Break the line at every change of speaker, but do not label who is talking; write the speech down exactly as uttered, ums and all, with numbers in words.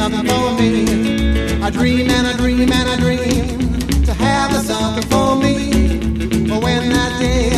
something for me. I dream and I dream and I dream to have something for me. But when that day